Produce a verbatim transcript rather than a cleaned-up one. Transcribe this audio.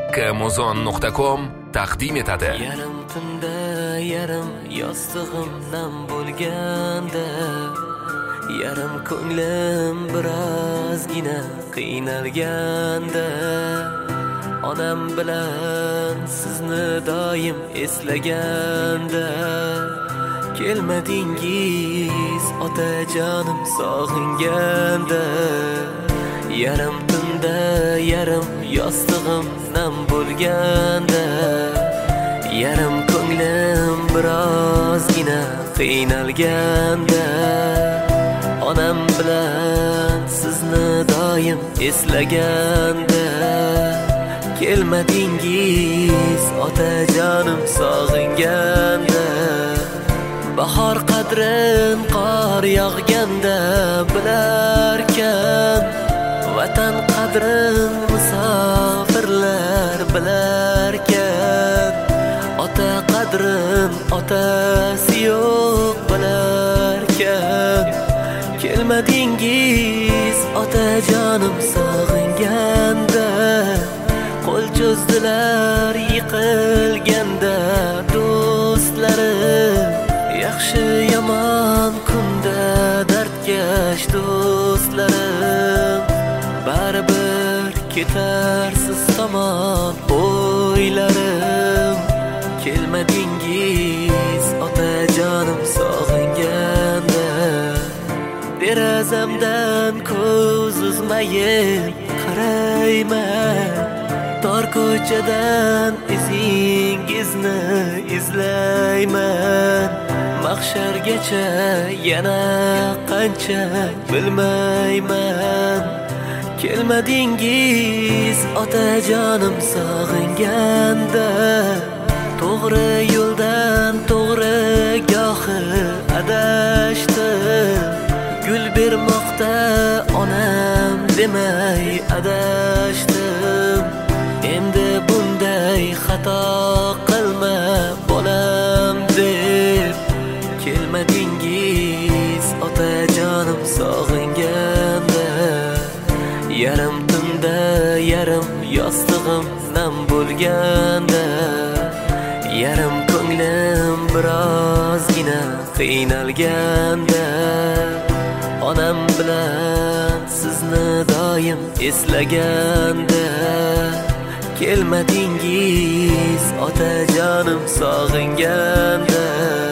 Amazon nuqta com taqdim etadi. Yarim tunda yarim yostig'im nam bo'lganda, yarim ko'nglim birozgina qiynalganda, onam bilan sizni doim eslaganda, kelmadingiz otajonim sog'inganda, yarim tunda yarim yostig'im nam bo'lganda, yarim ko'nglim birozgina qiynalganda, onam bilan sizni doim eslaganda, kelmadingiz otajonim sog'inganda, bahor qadrin qor yog'ganda bilarkan, vatan qadrin musofirlar bilarkan, ota qadrin otasi yo'q bilarkan, kelmadingiz otajonim sog'inganda, qo'l cho'zdilar yiqilganda do'stlarim, yaxshi yomon kunda dardkash do'stlarim, baribir ketarsiz tomon o'ylarim, kelmadingiz otajonim sog'inganda, derazamdan ko'z uzmayin qarayman, tor ko'chadan izingizni izlayman, mahshargacha yana qancha bilmayman, kelmadingiz otajonim sog'inganda, to'g'ri yo'ldan to'g'ri gohi adashdim, gul bermoqda onam demay adashdim, endi bunday xato qilma bolam deb, kelmadingiz otajonim sog'inganda, yarim tunda yarim yostig'im nam bo'lganda, yarim ko'nglim birozgina qiynalganda, onam bilan sizni doim eslaganda, kelmadingiz otajonim sog'inganda.